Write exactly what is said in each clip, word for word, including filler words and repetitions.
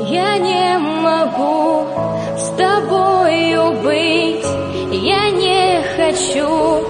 Я не могу с тобою быть, я не хочу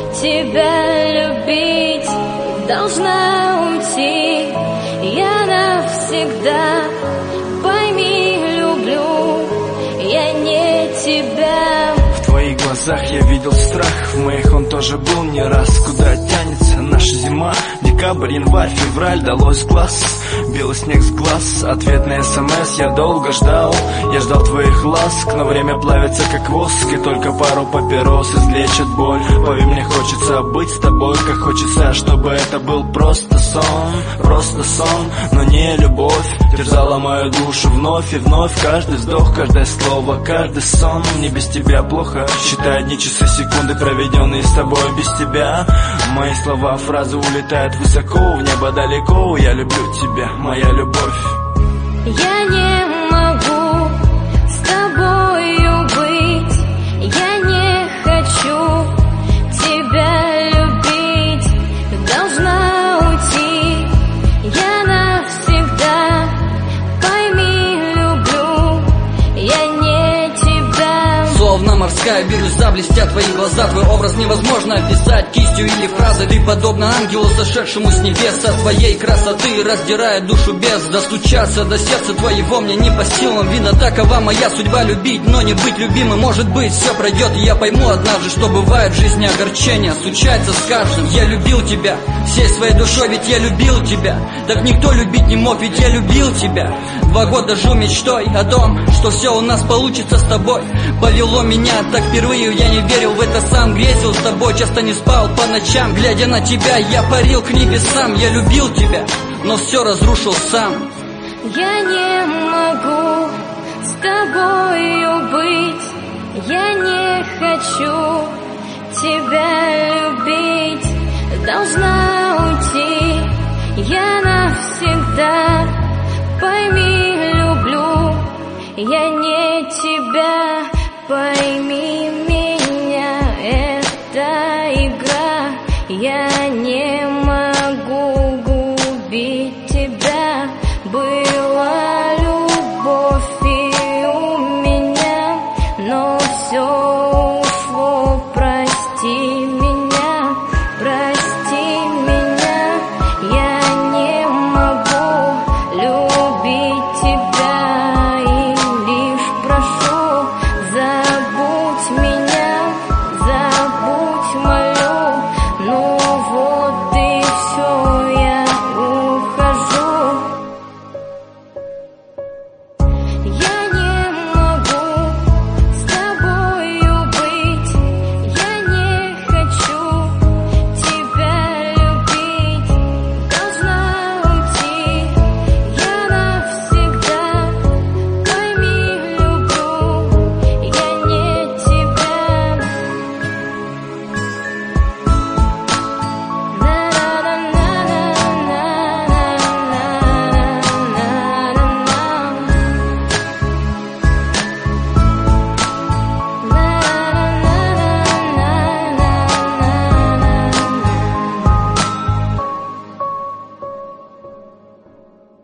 тебя любить. Должна уйти я навсегда, пойми, люблю я не тебя. В твоих глазах я видел страх, в моих он тоже был не раз. Куда тянется наша зима? Декабрь, январь, февраль, далось глаз. Белый снег с глаз, ответный смс я долго ждал. Я ждал твоих ласк, но время плавится как воск, и только пару папирос излечит боль. Поверь, мне хочется быть с тобой, как хочется, чтобы это был просто сон. Просто сон, но не любовь, терзала мою душу вновь и вновь. Каждый вздох, каждое слово, каждый сон. Мне без тебя плохо, считай дни, часы, секунды, проведенные с тобой без тебя. Мои слова, фразы улетают высоко, в небо далеко. Я люблю тебя, моя любовь. Я не могу с тобою быть, я не хочу тебя любить. Должна уйти я навсегда, пойми, люблю я не тебя. Словно морская бирюза блестят твои глаза, твой образ невозможно описать кистью или фразой. Ты подобно ангелу, сошедшему с небес, от твоей красоты раздирает душу без. Достучаться до сердца твоего мне не по силам, видно, такова моя судьба — любить, но не быть любимым. Может быть, все пройдет, и я пойму однажды, что бывает в жизни огорчения, случается с каждым. Я любил тебя всей своей душой, ведь я любил тебя. Так никто любить не мог, ведь я любил тебя. Два года жил мечтой о том, что все у нас получится с тобой. Повело меня так впервые, я не верил в это сам. Грезил с тобой, часто не спал по ночам. Глядя на тебя, я парил к небесам. Я любил тебя, но все разрушил сам. Я не могу с тобою быть, я не хочу тебя любить. Должна уйти я навсегда, пойми, люблю я не тебя. Пойми меня, это игра, я не